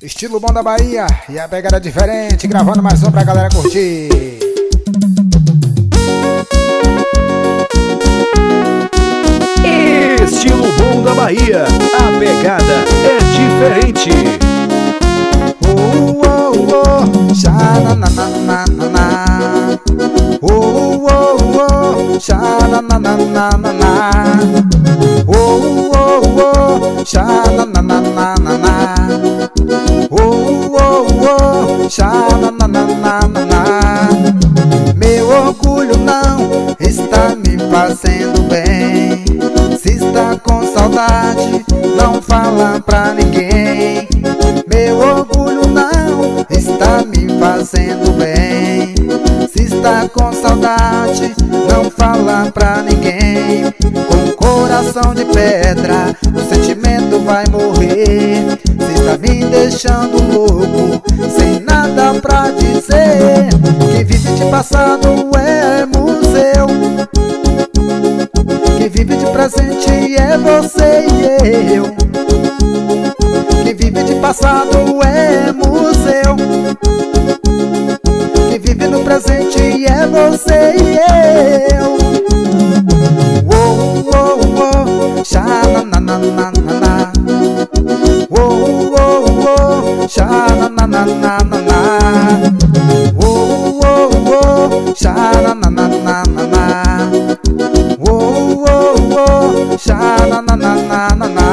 Estilo bom da Bahia e a pegada diferente, gravando mais um pra galera curtir. Estilo bom da Bahia, a pegada é diferente. Oh, oh, oh, xa-na-na-na-na-na. Oh, oh, oh, xa-na-na-na-na-na. Oh, oh, oh, xa-na-na-na-na-na. Oh, oh, oh, xa-na-na-na-na-na. Meu orgulho não está me fazendo bem. Se está com saudade, não fala pra ninguém. Meu orgulho não está me fazendo bem. Se está com saudade, não fala pra ninguém. Com coração de pedra, o sentimento vai morrer. Se está me deixando louco, sem nada pra dizer. Quem vive de passado é museu. Quem vive de presente é você e eu. Quem vive de passado é museu. Quem vive no presente é você e eu. Oh, oh, oh, xa-na-na-na-na-na. Oh, oh, oh, xa-na-na-na-na-na. Oh, oh, oh, xa-na-na-na-na-na. Oh, oh, oh, xa-na-na-na-na-na.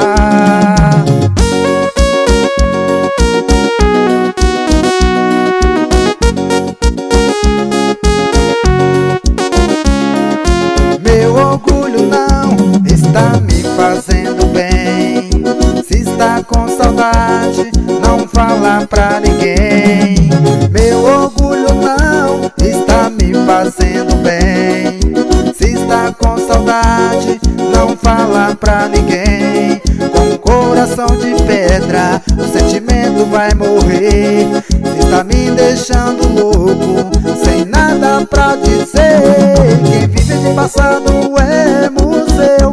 Meu orgulho não está me fazendo bem. Se está com saudade, não fala pra ninguém. Meu orgulho não está me fazendo bem. Se está com saudade, não fala pra ninguém. Com coração de pedra, o sentimento vai morrer. Se está me deixando louco, sem nada pra dizer. Quem vive de passado é museu.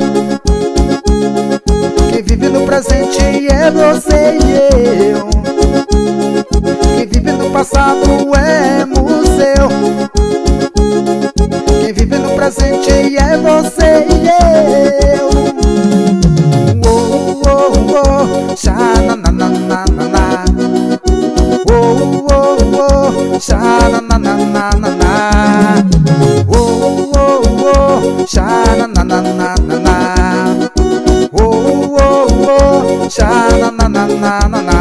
Quem vive no presente é você e eu. Quem vive no passado é museu. Quem vive no presente é você e eu. Oh, oh, oh, xa-na-na-na-na-na. Oh, oh, oh, xa-na-na-na-na-na. Oh, oh, oh, xa-na-na-na-na-na. Oh, oh, oh, xa-na-na-na-na-na.